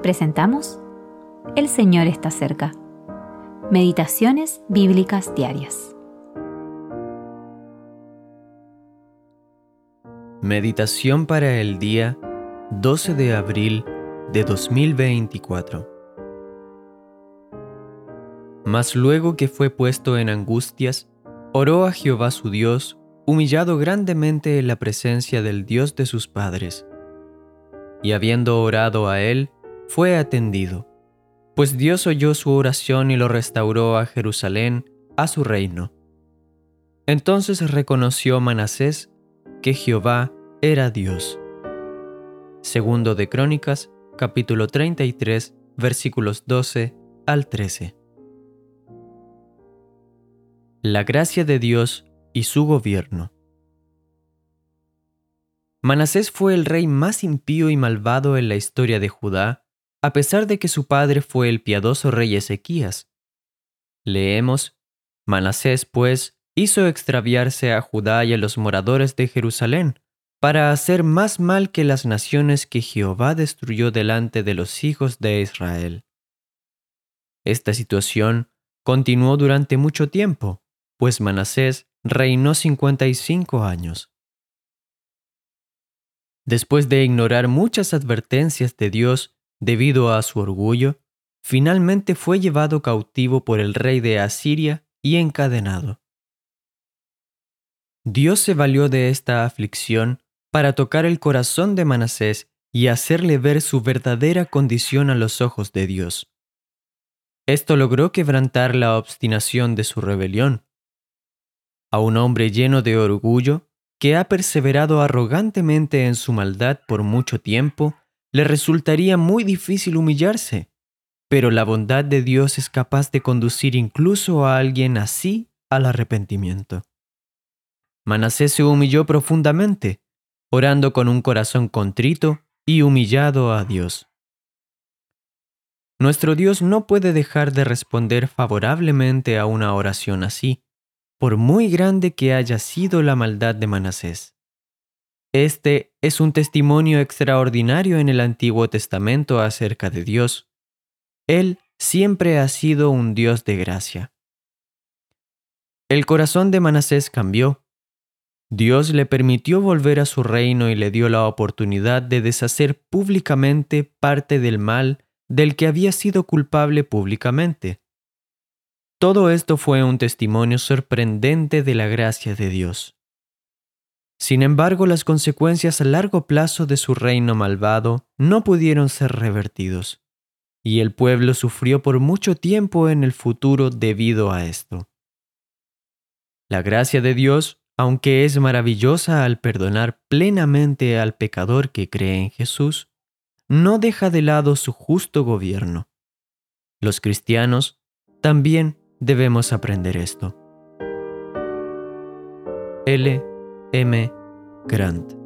Presentamos El Señor está cerca. Meditaciones bíblicas diarias. Meditación para el día 12 de abril de 2024. Mas luego que fue puesto en angustias, oró a Jehová su Dios, humillado grandemente en la presencia del Dios de sus padres. Y habiendo orado a él, fue atendido, pues Dios oyó su oración y lo restauró a Jerusalén, a su reino. Entonces reconoció Manasés que Jehová era Dios. Segundo de Crónicas, capítulo 33, versículos 12 al 13. La gracia de Dios y su gobierno. Manasés fue el rey más impío y malvado en la historia de Judá, a pesar de que su padre fue el piadoso rey Ezequías. Leemos: Manasés, pues, hizo extraviarse a Judá y a los moradores de Jerusalén, para hacer más mal que las naciones que Jehová destruyó delante de los hijos de Israel. Esta situación continuó durante mucho tiempo, pues Manasés reinó 55 años. Después de ignorar muchas advertencias de Dios debido a su orgullo, finalmente fue llevado cautivo por el rey de Asiria y encadenado. Dios se valió de esta aflicción para tocar el corazón de Manasés y hacerle ver su verdadera condición a los ojos de Dios. Esto logró quebrantar la obstinación de su rebelión. A un hombre lleno de orgullo, que ha perseverado arrogantemente en su maldad por mucho tiempo, le resultaría muy difícil humillarse, pero la bondad de Dios es capaz de conducir incluso a alguien así al arrepentimiento. Manasés se humilló profundamente, orando con un corazón contrito y humillado a Dios. Nuestro Dios no puede dejar de responder favorablemente a una oración así, por muy grande que haya sido la maldad de Manasés. Este es un testimonio extraordinario en el Antiguo Testamento acerca de Dios. Él siempre ha sido un Dios de gracia. El corazón de Manasés cambió. Dios le permitió volver a su reino y le dio la oportunidad de deshacer públicamente parte del mal del que había sido culpable públicamente. Todo esto fue un testimonio sorprendente de la gracia de Dios. Sin embargo, las consecuencias a largo plazo de su reino malvado no pudieron ser revertidos, y el pueblo sufrió por mucho tiempo en el futuro debido a esto. La gracia de Dios, aunque es maravillosa al perdonar plenamente al pecador que cree en Jesús, no deja de lado su justo gobierno. Los cristianos también debemos aprender esto. L. M. Grant.